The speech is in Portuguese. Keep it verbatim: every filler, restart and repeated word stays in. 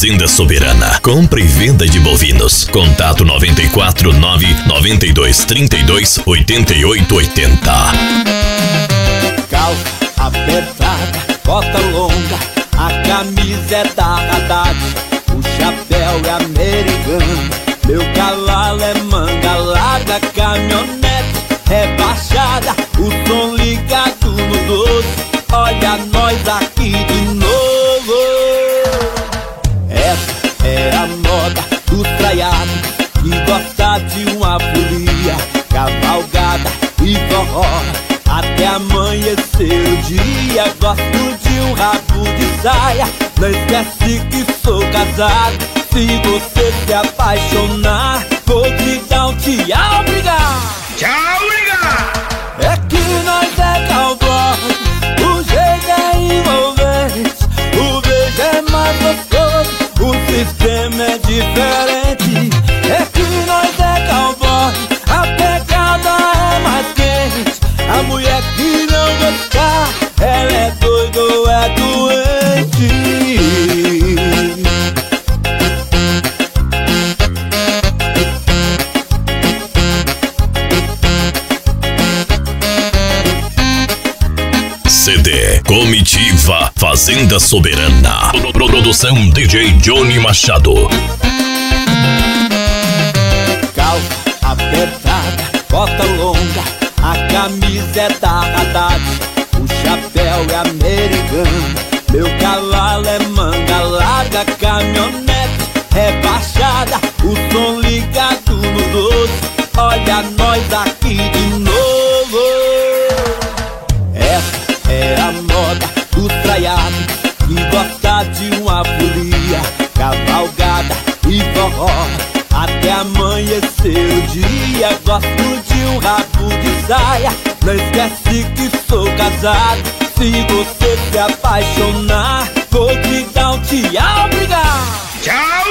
Fazenda Soberana. Compra e venda de bovinos. Contato noventa e quatro, nove nove dois, trinta e dois, oitenta e oito, oitenta. Calça apertada, bota longa, a camisa é da Haddad, o chapéu é americano, meu cavalo é manga larga, caminhonete rebaixada, o som ligado no doze, olha nós aqui de novo. Essa é a moda dos traiados que gosta de uma folia, cavalgada e forró até amanhecer o dia. Gosto de um rabo de saia, não esquece que sou casado. Se você se apaixonar, vou te dar um tchau, obrigado. Tchau, obrigado. É que nós é cowboy, o jeito é envolvente, o beijo é mais gostoso, o sistema é diferente. É que nós é cowboy, a pegada é mais quente, a mulher que não gostar, ela é doida ou é doente. C D Comitiva Fazenda Soberana. Produção D J Johnny Machado. Calça apertada, bota longa, a camisa é da Haddad, o chapéu é americano, meu cavalo é manga larga, caminhonete rebaixada, o som ligado no doze, olha nós aqui de novo. Essa é a moda dos traiados que gosta de uma folia, cavalgada e forró até amanhecer o dia. Gosto de um rabo de saia, não esquece que sou casado. Se você se apaixonar, vou te dar um tchau, obrigado. Tchau.